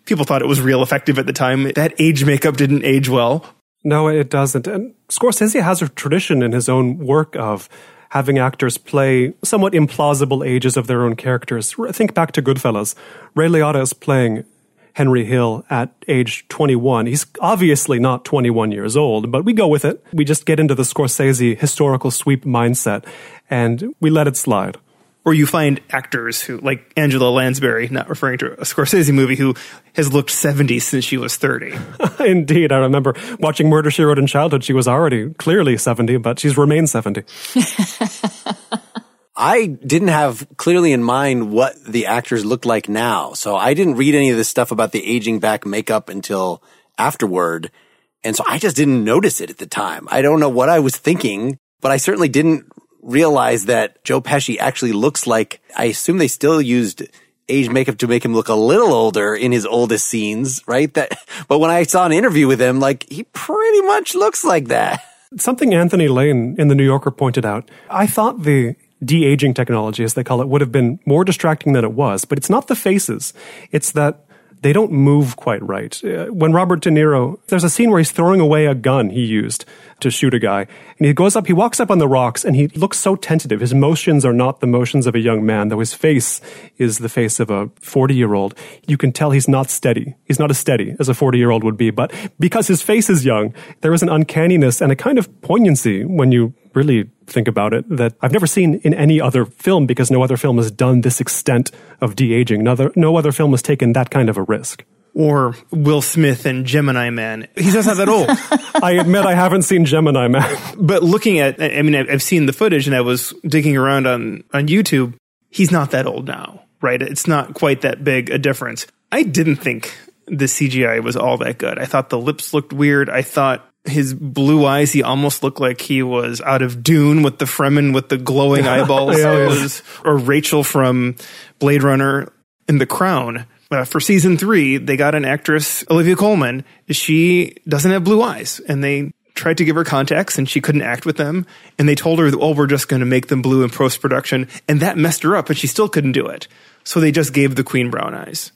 people thought it was real effective at the time. That age makeup didn't age well. No, it doesn't. And Scorsese has a tradition in his own work of having actors play somewhat implausible ages of their own characters. Think back to Goodfellas. Ray Liotta is playing Henry Hill at age 21. He's obviously not 21 years old, but we go with it. We just get into the Scorsese historical sweep mindset, and we let it slide. Or you find actors who, like Angela Lansbury, not referring to a Scorsese movie, who has looked 70 since she was 30. Indeed. I remember watching Murder, She Wrote in childhood. She was already clearly 70, but she's remained 70. I didn't have clearly in mind what the actors looked like now. So I didn't read any of this stuff about the aging back makeup until afterward. And so I just didn't notice it at the time. I don't know what I was thinking, but I certainly didn't realize that Joe Pesci actually looks like, I assume they still used age makeup to make him look a little older in his oldest scenes, right? But when I saw an interview with him, like, he pretty much looks like that. Something Anthony Lane in The New Yorker pointed out, I thought the de-aging technology, as they call it, would have been more distracting than it was, but it's not the faces. It's that they don't move quite right. When Robert De Niro, there's a scene where he's throwing away a gun he used to shoot a guy. And he walks up on the rocks and he looks so tentative. His motions are not the motions of a young man, though his face is the face of a 40-year-old. You can tell he's not steady. He's not as steady as a 40-year-old would be. But because his face is young, there is an uncanniness and a kind of poignancy when you really think about it that I've never seen in any other film, because no other film has done this extent of de-aging. No other film has taken that kind of a risk. Or Will Smith in Gemini Man. He's just not that old. I admit I haven't seen Gemini Man. But looking at, I mean, I've seen the footage and I was digging around on YouTube. He's not that old now, right? It's not quite that big a difference. I didn't think the CGI was all that good. I thought the lips looked weird. I thought his blue eyes, he almost looked like he was out of Dune with the Fremen with the glowing eyeballs. Or Rachel from Blade Runner in The Crown. For season 3, they got an actress, Olivia Colman. She doesn't have blue eyes, and they tried to give her contacts, and she couldn't act with them. And they told her, oh, we're just going to make them blue in post-production. And that messed her up, but she still couldn't do it. So they just gave the queen brown eyes.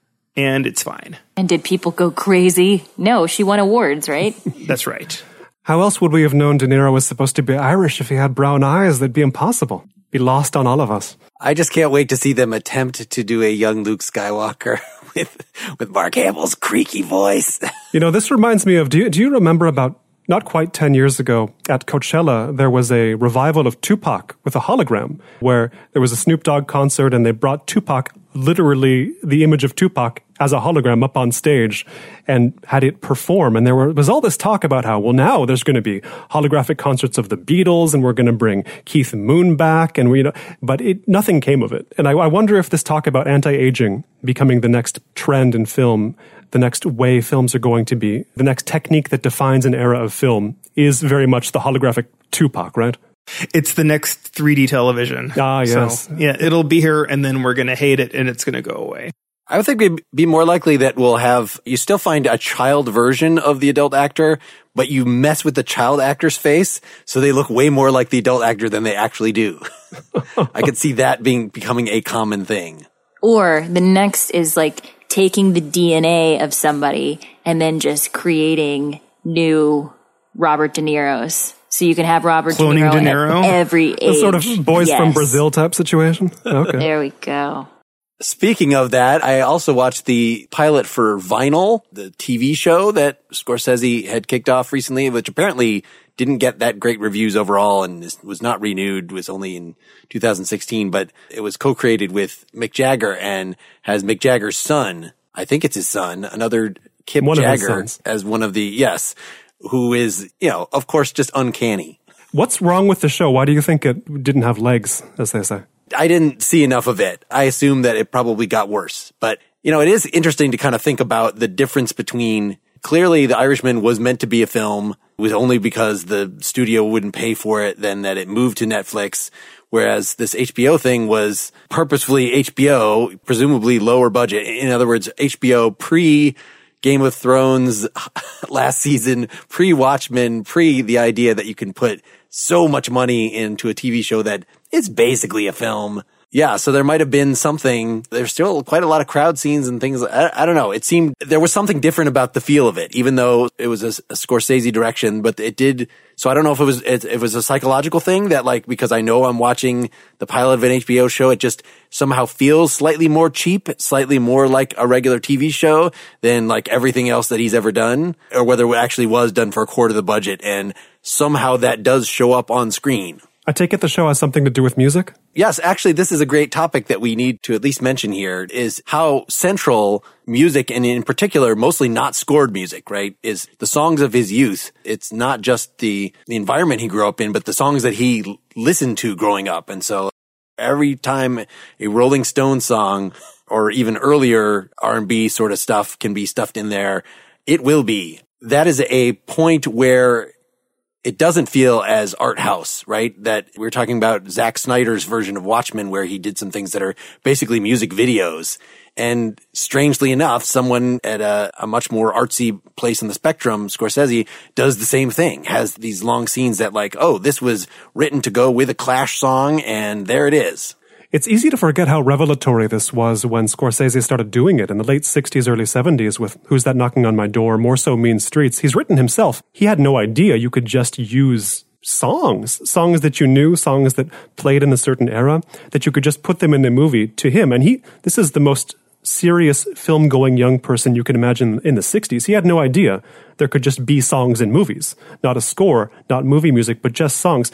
And it's fine. And did people go crazy? No, she won awards, right? That's right. How else would we have known De Niro was supposed to be Irish if he had brown eyes? That'd be impossible. Be lost on all of us. I just can't wait to see them attempt to do a young Luke Skywalker with Mark Hamill's creaky voice. You know, this reminds me of, do you remember about not quite 10 years ago at Coachella, there was a revival of Tupac with a hologram where there was a Snoop Dogg concert and they brought Tupac, literally the image of Tupac as a hologram up on stage and had it perform. And there was all this talk about how, well, now there's going to be holographic concerts of the Beatles and we're going to bring Keith Moon back. And but nothing came of it. And I wonder if this talk about anti-aging becoming the next trend in film, the next way films are going to be, the next technique that defines an era of film is very much the holographic Tupac, right? It's the next 3D television. Ah, yes. So, yeah, it'll be here and then we're going to hate it and it's going to go away. I would think it'd be more likely that you still find a child version of the adult actor, but you mess with the child actor's face, so they look way more like the adult actor than they actually do. I could see that becoming a common thing. Or the next is like taking the DNA of somebody and then just creating new Robert De Niro's. So you can have Robert De Niro at every age. A sort of Boys from Brazil type situation? Okay. There we go. Speaking of that, I also watched the pilot for Vinyl, the TV show that Scorsese had kicked off recently, which apparently didn't get that great reviews overall and was not renewed, was only in 2016, but it was co-created with Mick Jagger and has Mick Jagger's son, I think it's his son, another Kip Jagger, as one of the, yes, who is, of course, just uncanny. What's wrong with the show? Why do you think it didn't have legs, as they say? I didn't see enough of it. I assume that it probably got worse. But, it is interesting to kind of think about the difference between, clearly The Irishman was meant to be a film. It was only because the studio wouldn't pay for it, then that it moved to Netflix. Whereas this HBO thing was purposefully HBO, presumably lower budget. In other words, HBO pre-Game of Thrones last season, pre-Watchmen, the idea that you can put so much money into a TV show that it's basically a film. Yeah, so there might have been something. There's still quite a lot of crowd scenes and things. I don't know. It seemed there was something different about the feel of it, even though it was a Scorsese direction. But it did. So I don't know if it was a psychological thing that, like, because I know I'm watching the pilot of an HBO show, it just somehow feels slightly more cheap, slightly more like a regular TV show than like everything else that he's ever done, or whether it actually was done for a quarter of the budget, and somehow that does show up on screen. I take it the show has something to do with music? Yes, actually, this is a great topic that we need to at least mention here, is how central music, and in particular, mostly not scored music, right, is the songs of his youth. It's not just the environment he grew up in, but the songs that he listened to growing up. And so every time a Rolling Stones song or even earlier R&B sort of stuff can be stuffed in there, it will be. That is a point where it doesn't feel as art house, right? That we're talking about Zack Snyder's version of Watchmen, where he did some things that are basically music videos. And strangely enough, someone at a much more artsy place in the spectrum, Scorsese, does the same thing, has these long scenes that, like, oh, this was written to go with a Clash song, and there it is. It's easy to forget how revelatory this was when Scorsese started doing it in the late 60s, early 70s with Who's That Knocking on My Door, More So Mean Streets. He's written himself. He had no idea you could just use songs that you knew, songs that played in a certain era, that you could just put them in the movie to him. And this is the most serious film-going young person you can imagine in the 60s. He had no idea there could just be songs in movies. Not a score, not movie music, but just songs.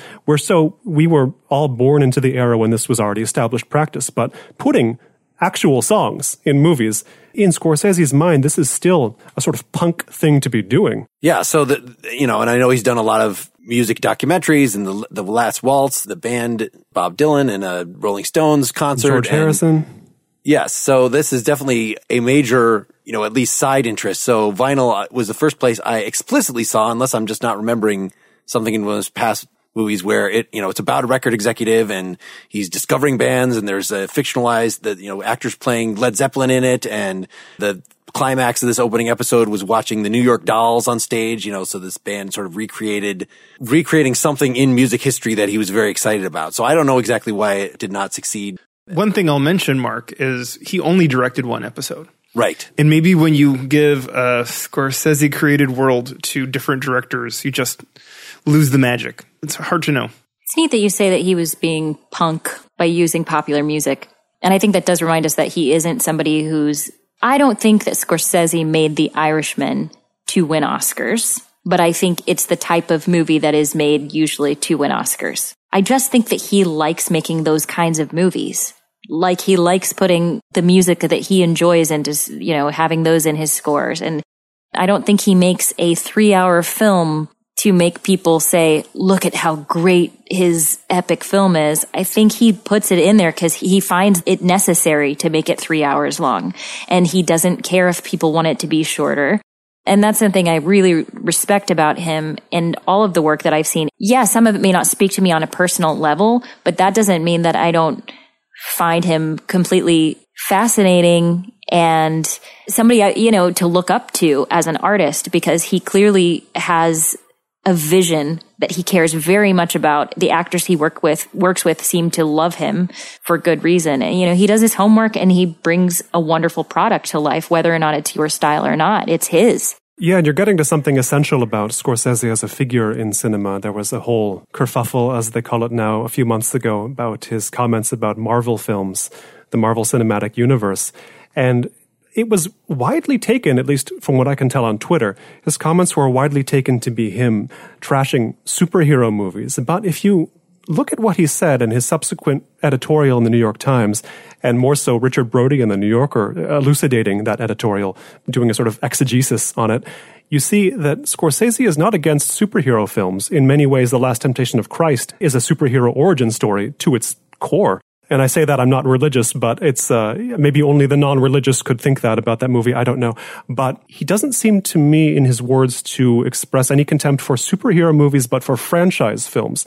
We were all born into the era when this was already established practice, but putting actual songs in movies, in Scorsese's mind, this is still a sort of punk thing to be doing. Yeah, so and I know he's done a lot of music documentaries, and the Last Waltz, the band, Bob Dylan, and a Rolling Stones concert. George Harrison. Yes, so this is definitely a major, at least side interest. So vinyl was the first place I explicitly saw, unless I'm just not remembering something in one of those past movies where it's about a record executive and he's discovering bands, and there's a fictionalized, actors playing Led Zeppelin in it, and the climax of this opening episode was watching the New York Dolls on stage, so this band sort of recreating something in music history that he was very excited about. So I don't know exactly why it did not succeed. One thing I'll mention, Mark, is he only directed one episode. Right. And maybe when you give a Scorsese-created world to different directors, you just lose the magic. It's hard to know. It's neat that you say that he was being punk by using popular music. And I think that does remind us that he isn't somebody I don't think that Scorsese made The Irishman to win Oscars, but I think it's the type of movie that is made usually to win Oscars. I just think that he likes making those kinds of movies. Like, he likes putting the music that he enjoys into, having those in his scores. And I don't think he makes a 3-hour film to make people say, look at how great his epic film is. I think he puts it in there because he finds it necessary to make it 3 hours long. And he doesn't care if people want it to be shorter. And that's something I really respect about him and all of the work that I've seen. Yeah, some of it may not speak to me on a personal level, but that doesn't mean that I don't find him completely fascinating and somebody, to look up to as an artist, because he clearly has a vision that he cares very much about. The actors he works with seem to love him for good reason. And, he does his homework and he brings a wonderful product to life, whether or not it's your style or not. It's his. Yeah, and you're getting to something essential about Scorsese as a figure in cinema. There was a whole kerfuffle, as they call it now, a few months ago about his comments about Marvel films, the Marvel Cinematic Universe. And it was widely taken, at least from what I can tell on Twitter, his comments were widely taken to be him trashing superhero movies. But if you look at what he said in his subsequent editorial in the New York Times, and more so Richard Brody in the New Yorker elucidating that editorial, doing a sort of exegesis on it, you see that Scorsese is not against superhero films. In many ways, The Last Temptation of Christ is a superhero origin story to its core. And I say that I'm not religious, but it's maybe only the non-religious could think that about that movie. I don't know. But he doesn't seem to me, in his words, to express any contempt for superhero movies, but for franchise films.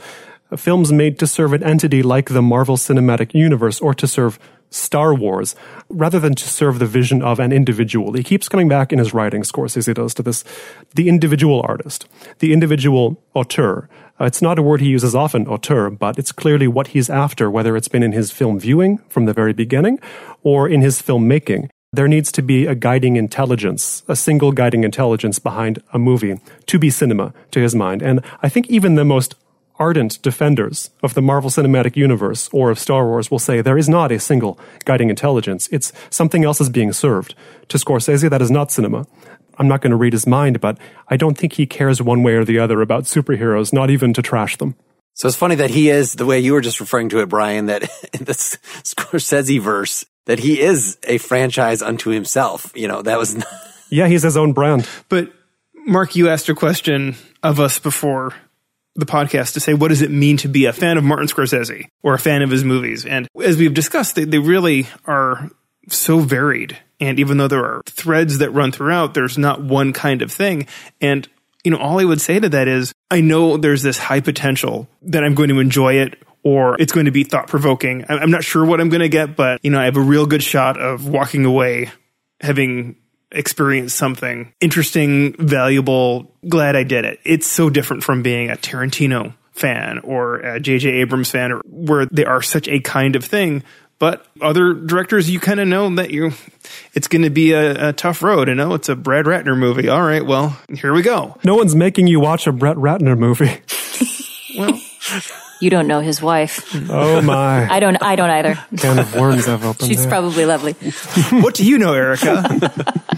films made to serve an entity like the Marvel Cinematic Universe or to serve Star Wars, rather than to serve the vision of an individual. He keeps coming back in his writing, Scorsese does, to this, the individual artist, the individual auteur. It's not a word he uses often, auteur, but it's clearly what he's after, whether it's been in his film viewing from the very beginning or in his filmmaking. There needs to be a guiding intelligence, a single guiding intelligence behind a movie to be cinema, to his mind. And I think even the most ardent defenders of the Marvel Cinematic Universe or of Star Wars will say there is not a single guiding intelligence. It's something else is being served. To Scorsese, that is not cinema. I'm not going to read his mind, but I don't think he cares one way or the other about superheroes, not even to trash them. So it's funny that he is, the way you were just referring to it, Brian, that in the Scorsese verse, that he is a franchise unto himself. You know, that was... Yeah, he's his own brand. But Mark, you asked a question of us before the podcast to say, what does it mean to be a fan of Martin Scorsese or a fan of his movies? And as we've discussed, they really are so varied. And even though there are threads that run throughout, there's not one kind of thing. And, you know, all I would say to that is, I know there's this high potential that I'm going to enjoy it or it's going to be thought-provoking. I'm not sure what I'm going to get, but, you know, I have a real good shot of walking away having experience something interesting, valuable, glad I did it. It's so different from being a Tarantino fan or a J.J. Abrams fan, or where they are such a kind of thing. But other directors, you kind of know that it's going to be a tough road. You know, it's a Brad Ratner movie. All right, well, here we go. No one's making you watch a Brett Ratner movie. Well, you don't know his wife. Oh my! I don't either. Can of worms I've opened. She's probably lovely. What do you know, Erica?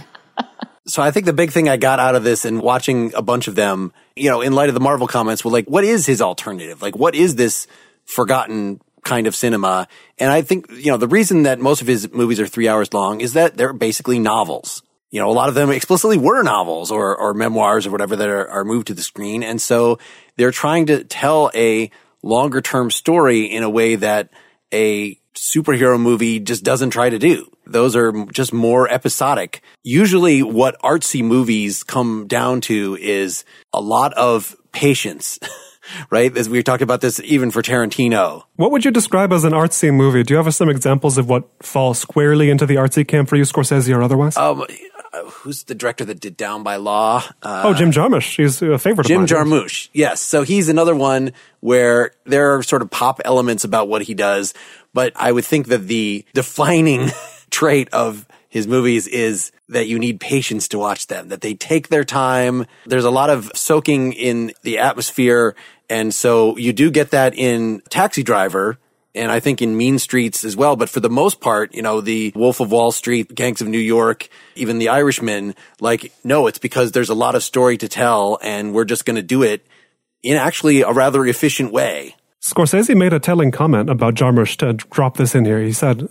So I think the big thing I got out of this and watching a bunch of them, you know, in light of the Marvel comments, were like, what is his alternative? Like, what is this forgotten kind of cinema? And I think, you know, the reason that most of his movies are 3 hours long is that they're basically novels. You know, a lot of them explicitly were novels or memoirs or whatever that are moved to the screen. And so they're trying to tell a longer term story in a way that a superhero movie just doesn't try to do. Those are just more episodic. Usually what artsy movies come down to is a lot of patience, right? As we talked about this even for Tarantino. What would you describe as an artsy movie? Do you have some examples of what falls squarely into the artsy camp for you, Scorsese or otherwise? Who's the director that did Down by Law? Jim Jarmusch. He's a favorite Jim of mine. Jarmusch. Yes. So he's another one where there are sort of pop elements about what he does. But I would think that the defining trait of his movies is that you need patience to watch them, that they take their time. There's a lot of soaking in the atmosphere. And so you do get that in Taxi Driver, and I think in Mean Streets as well. But for the most part, you know, the Wolf of Wall Street, Gangs of New York, even The Irishman, like, no, it's because there's a lot of story to tell and we're just going to do it in actually a rather efficient way. Scorsese made a telling comment about Jarmusch, to drop this in here. He said,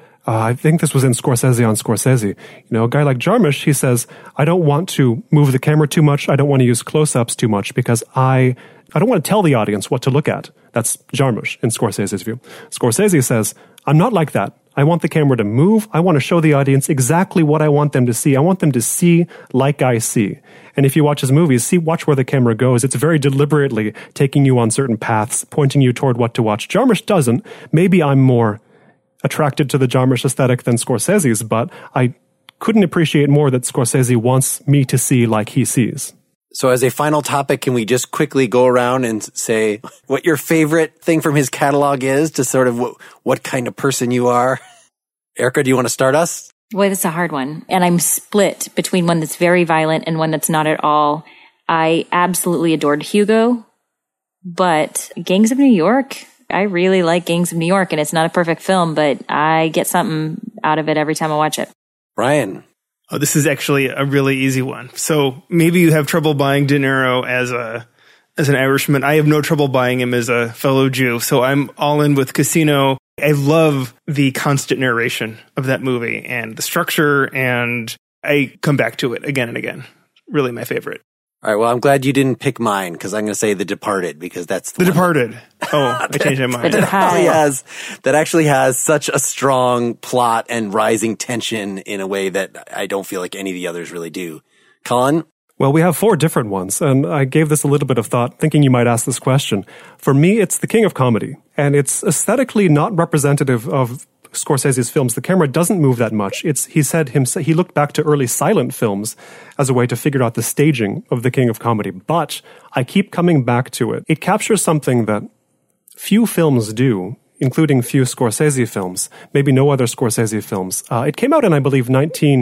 I think this was in Scorsese on Scorsese. You know, a guy like Jarmusch, he says, I don't want to move the camera too much. I don't want to use close-ups too much because I don't want to tell the audience what to look at. That's Jarmusch in Scorsese's view. Scorsese says, I'm not like that. I want the camera to move. I want to show the audience exactly what I want them to see. I want them to see like I see. And if you watch his movies, watch where the camera goes. It's very deliberately taking you on certain paths, pointing you toward what to watch. Jarmusch doesn't. Maybe I'm more attracted to the Jarmusch aesthetic than Scorsese's, but I couldn't appreciate more that Scorsese wants me to see like he sees. So as a final topic, can we just quickly go around and say what your favorite thing from his catalog is, to sort of what kind of person you are? Erica, do you want to start us? Boy, that's a hard one. And I'm split between one that's very violent and one that's not at all. I absolutely adored Hugo, but Gangs of New York, I really like Gangs of New York, and it's not a perfect film, but I get something out of it every time I watch it. Brian. Oh, this is actually a really easy one. So maybe you have trouble buying De Niro as an Irishman. I have no trouble buying him as a fellow Jew. So I'm all in with Casino. I love the constant narration of that movie and the structure, and I come back to it again and again. Really my favorite. All right, well, I'm glad you didn't pick mine, because I'm going to say The Departed, because that's The Departed. Oh, I changed my mind. That actually has such a strong plot and rising tension in a way that I don't feel like any of the others really do. Colin? Well, we have 4 different ones, and I gave this a little bit of thought, thinking you might ask this question. For me, it's the king of comedy, and it's aesthetically not representative of Scorsese's films. The camera doesn't move that much. He looked back to early silent films as a way to figure out the staging of the king of comedy, but I keep coming back to it. It captures something that few films do, including few Scorsese films, maybe no other Scorsese films. It came out in, I believe,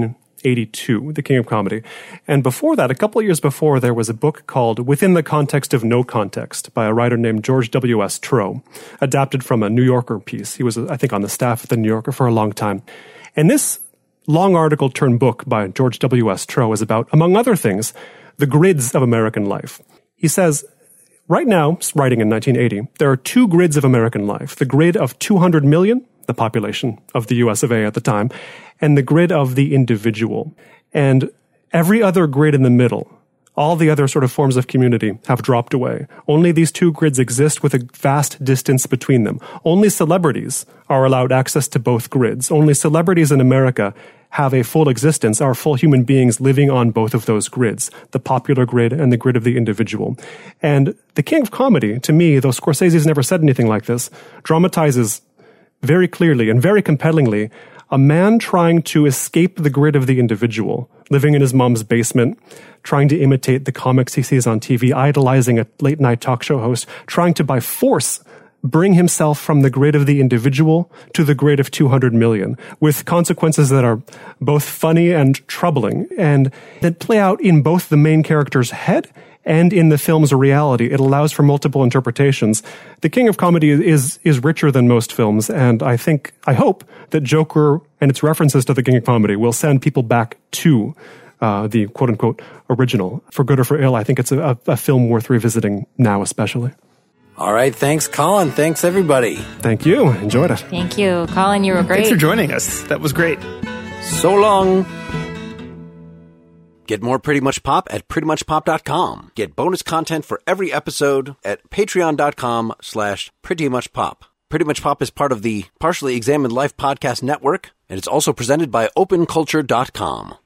1982, The King of Comedy. And before that, a couple of years before, there was a book called Within the Context of No Context by a writer named George W.S. Troe, adapted from a New Yorker piece. He was, I think, on the staff at the New Yorker for a long time. And this long article turned book by George W.S. Troe is about, among other things, the grids of American life. He says, right now, writing in 1980, there are 2 grids of American life. The grid of 200 million, the population of the US of A at the time, and the grid of the individual. And every other grid in the middle, all the other sort of forms of community have dropped away. Only these 2 grids exist with a vast distance between them. Only celebrities are allowed access to both grids. Only celebrities in America have a full existence, are full human beings living on both of those grids, the popular grid and the grid of the individual. And the king of comedy, to me, though Scorsese's never said anything like this, dramatizes very clearly and very compellingly a man trying to escape the grid of the individual, living in his mom's basement, trying to imitate the comics he sees on TV, idolizing a late-night talk show host, trying to, by force, bring himself from the grid of the individual to the grid of 200 million, with consequences that are both funny and troubling, and that play out in both the main character's head and in the film's reality. It allows for multiple interpretations. The King of Comedy is richer than most films, and I hope that Joker and its references to the King of Comedy will send people back to the quote-unquote original. For good or for ill, I think it's a film worth revisiting now especially. All right. Thanks, Colin. Thanks, everybody. Thank you. Enjoyed it. Thank you. Colin, you were great. Thanks for joining us. That was great. So long. Get more Pretty Much Pop at prettymuchpop.com. Get bonus content for every episode at patreon.com/prettymuchpop. Pretty Much Pop is part of the Partially Examined Life podcast network, and it's also presented by openculture.com.